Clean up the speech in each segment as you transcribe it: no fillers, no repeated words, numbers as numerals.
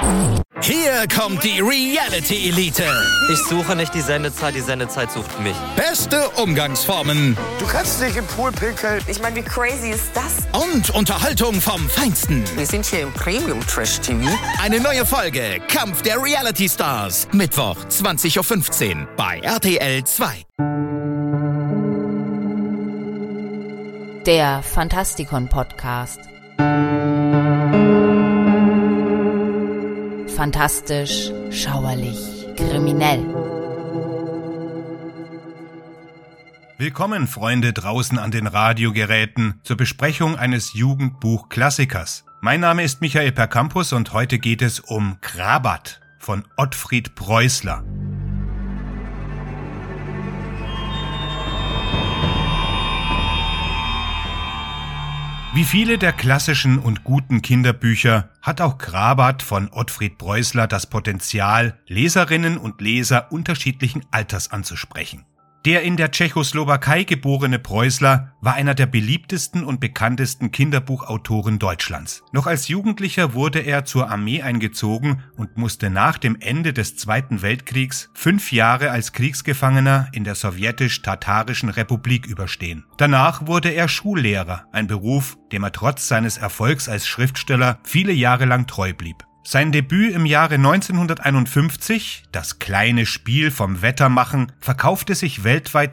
Hier kommt die Reality Elite. Ich suche nicht die Sendezeit sucht mich. Beste Umgangsformen. Du kannst nicht im Pool pinkeln. Ich meine, wie crazy ist das? Und Unterhaltung vom Feinsten. Wir sind hier im Premium-Trash-TV. Eine neue Folge Kampf der Reality Stars. Mittwoch, 20.15 Uhr bei RTL 2. Der Fantastikon-Podcast. Fantastisch, schauerlich, kriminell. Willkommen, Freunde draußen an den Radiogeräten, zur Besprechung eines Jugendbuch-Klassikers. Mein Name ist Michael Percampus und heute geht es um Krabat von Ottfried Preußler. Wie viele der klassischen und guten Kinderbücher hat auch Krabat von Ottfried Preußler das Potenzial, Leserinnen und Leser unterschiedlichen Alters anzusprechen. Der in der Tschechoslowakei geborene Preußler war einer der beliebtesten und bekanntesten Kinderbuchautoren Deutschlands. Noch als Jugendlicher wurde er zur Armee eingezogen und musste nach dem Ende des Zweiten Weltkriegs 5 Jahre als Kriegsgefangener in der sowjetisch-tatarischen Republik überstehen. Danach wurde er Schullehrer, ein Beruf, dem er trotz seines Erfolgs als Schriftsteller viele Jahre lang treu blieb. Sein Debüt im Jahre 1951, Das kleine Spiel vom Wettermachen, verkaufte sich weltweit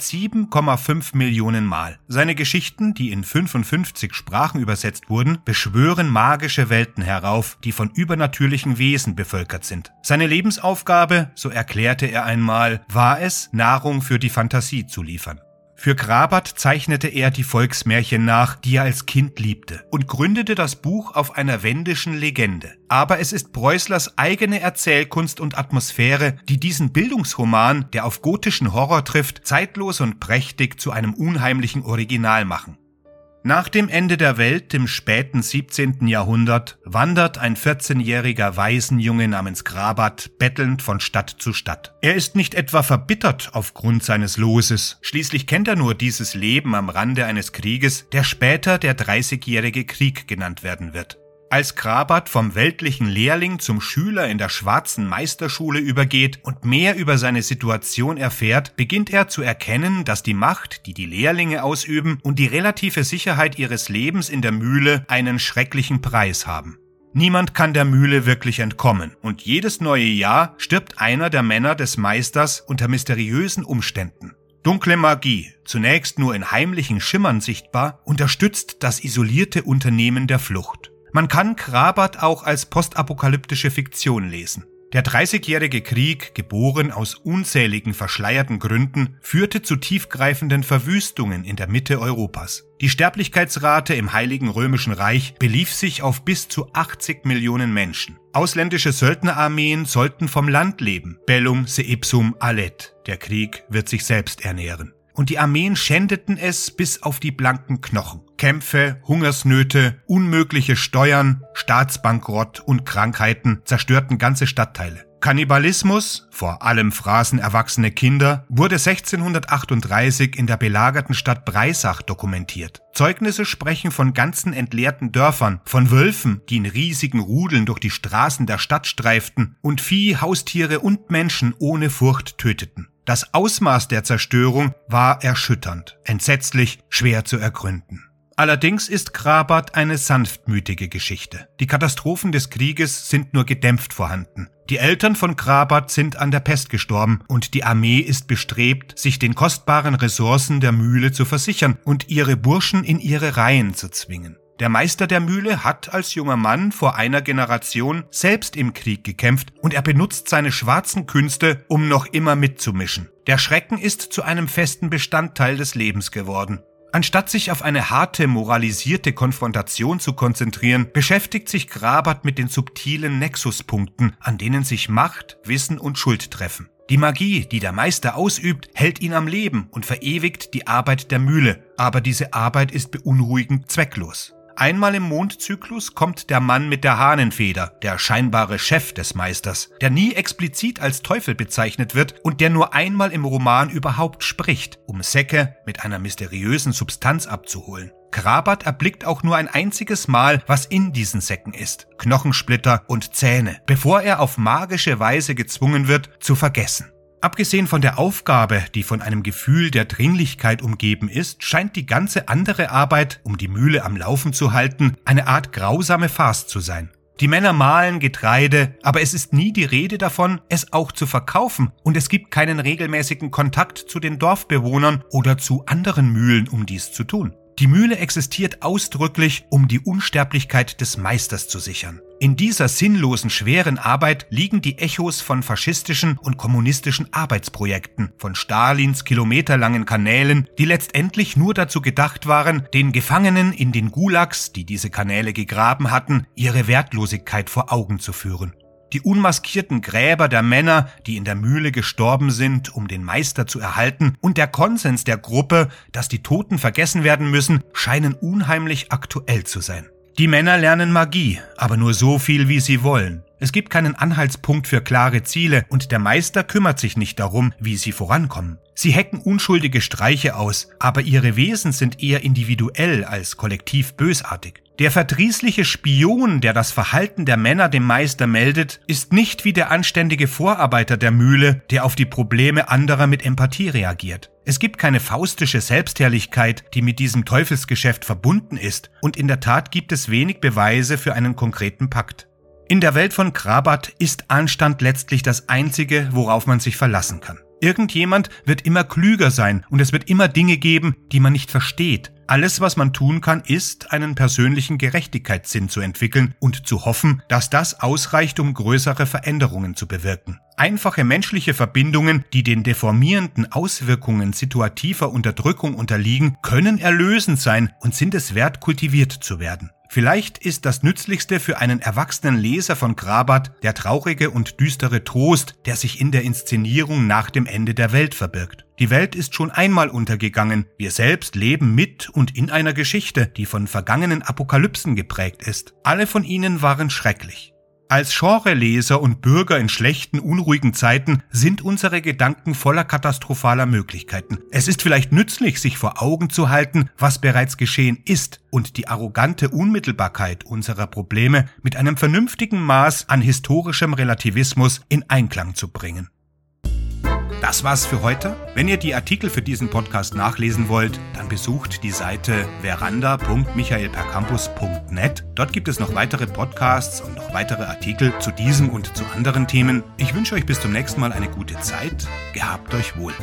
7,5 Millionen Mal. Seine Geschichten, die in 55 Sprachen übersetzt wurden, beschwören magische Welten herauf, die von übernatürlichen Wesen bevölkert sind. Seine Lebensaufgabe, so erklärte er einmal, war es, Nahrung für die Fantasie zu liefern. Für Krabat zeichnete er die Volksmärchen nach, die er als Kind liebte, und gründete das Buch auf einer wendischen Legende. Aber es ist Preußlers eigene Erzählkunst und Atmosphäre, die diesen Bildungsroman, der auf gotischen Horror trifft, zeitlos und prächtig zu einem unheimlichen Original machen. Nach dem Ende der Welt im späten 17. Jahrhundert wandert ein 14-jähriger Waisenjunge namens Krabat bettelnd von Stadt zu Stadt. Er ist nicht etwa verbittert aufgrund seines Loses, schließlich kennt er nur dieses Leben am Rande eines Krieges, der später der 30-jährige Krieg genannt werden wird. Als Krabat vom weltlichen Lehrling zum Schüler in der schwarzen Meisterschule übergeht und mehr über seine Situation erfährt, beginnt er zu erkennen, dass die Macht, die die Lehrlinge ausüben, und die relative Sicherheit ihres Lebens in der Mühle einen schrecklichen Preis haben. Niemand kann der Mühle wirklich entkommen, und jedes neue Jahr stirbt einer der Männer des Meisters unter mysteriösen Umständen. Dunkle Magie, zunächst nur in heimlichen Schimmern sichtbar, unterstützt das isolierte Unternehmen der Flucht. Man kann Krabat auch als postapokalyptische Fiktion lesen. Der 30-jährige Krieg, geboren aus unzähligen verschleierten Gründen, führte zu tiefgreifenden Verwüstungen in der Mitte Europas. Die Sterblichkeitsrate im Heiligen Römischen Reich belief sich auf bis zu 80 Millionen Menschen. Ausländische Söldnerarmeen sollten vom Land leben. Bellum se ipsum allet. Der Krieg wird sich selbst ernähren. Und die Armeen schändeten es bis auf die blanken Knochen. Kämpfe, Hungersnöte, unmögliche Steuern, Staatsbankrott und Krankheiten zerstörten ganze Stadtteile. Kannibalismus, vor allem fraßen erwachsene Kinder, wurde 1638 in der belagerten Stadt Breisach dokumentiert. Zeugnisse sprechen von ganzen entleerten Dörfern, von Wölfen, die in riesigen Rudeln durch die Straßen der Stadt streiften und Vieh, Haustiere und Menschen ohne Furcht töteten. Das Ausmaß der Zerstörung war erschütternd, entsetzlich, schwer zu ergründen. Allerdings ist Krabat eine sanftmütige Geschichte. Die Katastrophen des Krieges sind nur gedämpft vorhanden. Die Eltern von Krabat sind an der Pest gestorben und die Armee ist bestrebt, sich den kostbaren Ressourcen der Mühle zu versichern und ihre Burschen in ihre Reihen zu zwingen. Der Meister der Mühle hat als junger Mann vor einer Generation selbst im Krieg gekämpft und er benutzt seine schwarzen Künste, um noch immer mitzumischen. Der Schrecken ist zu einem festen Bestandteil des Lebens geworden. Anstatt sich auf eine harte, moralisierte Konfrontation zu konzentrieren, beschäftigt sich Krabat mit den subtilen Nexuspunkten, an denen sich Macht, Wissen und Schuld treffen. Die Magie, die der Meister ausübt, hält ihn am Leben und verewigt die Arbeit der Mühle, aber diese Arbeit ist beunruhigend zwecklos. Einmal im Mondzyklus kommt der Mann mit der Hahnenfeder, der scheinbare Chef des Meisters, der nie explizit als Teufel bezeichnet wird und der nur einmal im Roman überhaupt spricht, um Säcke mit einer mysteriösen Substanz abzuholen. Krabat erblickt auch nur ein einziges Mal, was in diesen Säcken ist: Knochensplitter und Zähne, bevor er auf magische Weise gezwungen wird, zu vergessen. Abgesehen von der Aufgabe, die von einem Gefühl der Dringlichkeit umgeben ist, scheint die ganze andere Arbeit, um die Mühle am Laufen zu halten, eine Art grausame Farce zu sein. Die Männer mahlen Getreide, aber es ist nie die Rede davon, es auch zu verkaufen, und es gibt keinen regelmäßigen Kontakt zu den Dorfbewohnern oder zu anderen Mühlen, um dies zu tun. Die Mühle existiert ausdrücklich, um die Unsterblichkeit des Meisters zu sichern. In dieser sinnlosen, schweren Arbeit liegen die Echos von faschistischen und kommunistischen Arbeitsprojekten, von Stalins kilometerlangen Kanälen, die letztendlich nur dazu gedacht waren, den Gefangenen in den Gulags, die diese Kanäle gegraben hatten, ihre Wertlosigkeit vor Augen zu führen. Die unmaskierten Gräber der Männer, die in der Mühle gestorben sind, um den Meister zu erhalten, und der Konsens der Gruppe, dass die Toten vergessen werden müssen, scheinen unheimlich aktuell zu sein. Die Männer lernen Magie, aber nur so viel, wie sie wollen. Es gibt keinen Anhaltspunkt für klare Ziele und der Meister kümmert sich nicht darum, wie sie vorankommen. Sie hecken unschuldige Streiche aus, aber ihre Wesen sind eher individuell als kollektiv bösartig. Der verdrießliche Spion, der das Verhalten der Männer dem Meister meldet, ist nicht wie der anständige Vorarbeiter der Mühle, der auf die Probleme anderer mit Empathie reagiert. Es gibt keine faustische Selbstherrlichkeit, die mit diesem Teufelsgeschäft verbunden ist, und in der Tat gibt es wenig Beweise für einen konkreten Pakt. In der Welt von Krabat ist Anstand letztlich das Einzige, worauf man sich verlassen kann. Irgendjemand wird immer klüger sein und es wird immer Dinge geben, die man nicht versteht. Alles, was man tun kann, ist, einen persönlichen Gerechtigkeitssinn zu entwickeln und zu hoffen, dass das ausreicht, um größere Veränderungen zu bewirken. Einfache menschliche Verbindungen, die den deformierenden Auswirkungen situativer Unterdrückung unterliegen, können erlösend sein und sind es wert, kultiviert zu werden. Vielleicht ist das Nützlichste für einen erwachsenen Leser von Krabat der traurige und düstere Trost, der sich in der Inszenierung nach dem Ende der Welt verbirgt. Die Welt ist schon einmal untergegangen. Wir selbst leben mit und in einer Geschichte, die von vergangenen Apokalypsen geprägt ist. Alle von ihnen waren schrecklich. Als Genreleser und Bürger in schlechten, unruhigen Zeiten sind unsere Gedanken voller katastrophaler Möglichkeiten. Es ist vielleicht nützlich, sich vor Augen zu halten, was bereits geschehen ist und die arrogante Unmittelbarkeit unserer Probleme mit einem vernünftigen Maß an historischem Relativismus in Einklang zu bringen. Das war's für heute. Wenn ihr die Artikel für diesen Podcast nachlesen wollt, dann besucht die Seite veranda.michaelpercampus.net. Dort gibt es noch weitere Podcasts und noch weitere Artikel zu diesem und zu anderen Themen. Ich wünsche euch bis zum nächsten Mal eine gute Zeit. Gehabt euch wohl.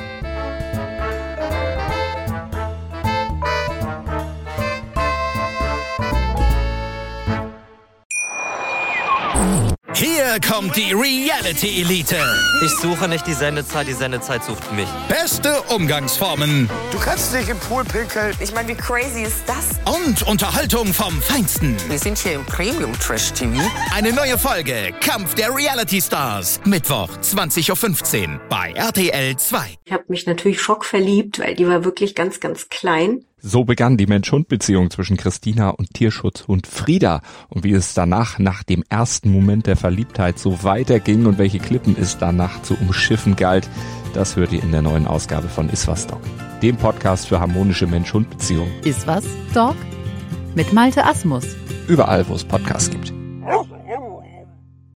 Hier kommt die Reality Elite. Ich suche nicht die Sendezeit sucht mich. Beste Umgangsformen Du kannst nicht im Pool pinkeln. Ich meine, wie crazy ist das? und Unterhaltung vom Feinsten. Wir sind hier im Premium-Trash-TV. Eine neue Folge Kampf der Reality Stars. Mittwoch 20:15 Uhr bei RTL 2. Ich habe mich natürlich schockverliebt, weil die war wirklich ganz, ganz klein. So begann die Mensch-Hund-Beziehung zwischen Christina und Tierschutzhund Frieda. Und wie es danach, nach dem ersten Moment der Verliebtheit, so weiterging und welche Klippen es danach zu umschiffen galt, das hört ihr in der neuen Ausgabe von Iswas Dog, dem Podcast für harmonische Mensch-Hund-Beziehungen. Iswas Dog mit Malte Asmus. Überall, wo es Podcasts gibt.